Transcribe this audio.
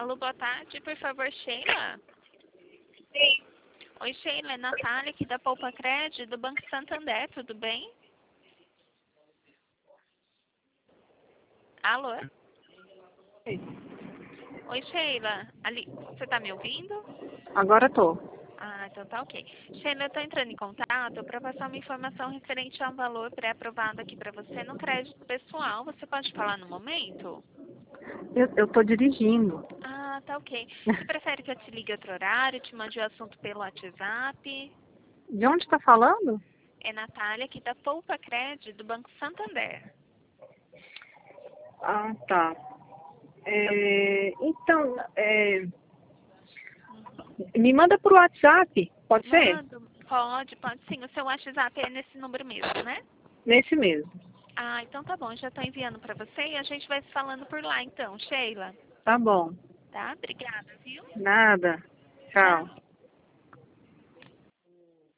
Alô, boa tarde, por favor, Sheila. Sim. Oi, Sheila, é Natália aqui da Poupa Cred, do Banco Santander, tudo bem? Alô? Oi, Sheila. Ali, você tá me ouvindo? Agora tô. Ah, então tá ok. Sheila, eu tô entrando em contato para passar uma informação referente a um valor pré-aprovado aqui para você no crédito pessoal. Você pode falar no momento? Eu tô dirigindo. Ah, tá ok. Você prefere que eu te ligue outro horário, te mande o assunto pelo WhatsApp? De onde tá falando? É Natália aqui da Poupa Cred, do Banco Santander. Ah, tá. Então, me manda pro WhatsApp, pode ser? Mando, pode sim. O seu WhatsApp é nesse número mesmo, né? Nesse mesmo. Ah, então tá bom. Já tô enviando para você e a gente vai se falando por lá então, Sheila. Tá bom. Tá? Obrigada, viu? Nada. Tchau. Tchau.